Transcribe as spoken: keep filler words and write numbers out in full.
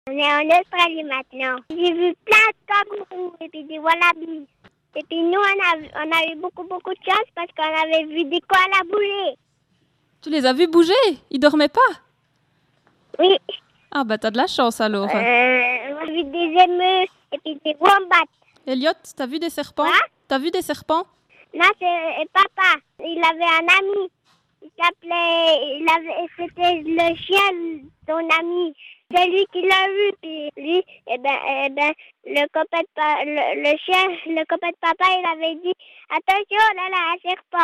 On est en Australie maintenant. J'ai vu plein de kangourous et puis des wallabies. Et puis nous, on a, on a eu beaucoup, beaucoup de chance parce qu'on avait vu des koalas bouger. Tu les as vus bouger? Ils dormaient pas? Oui. Ah bah t'as de la chance alors. Euh, on a vu des émeus et puis des wombats. Elliot, t'as vu des serpents? Quoi? T'as vu des serpents? Non, c'est papa. Il avait un ami. Il s'appelait... Il avait, c'était le chien de son ami. C'est lui qui l'a vu. Puis lui, eh ben, eh ben, le copain de pa- le, le chien, le copain de papa, il avait dit « Attention, là, là, un serpent ».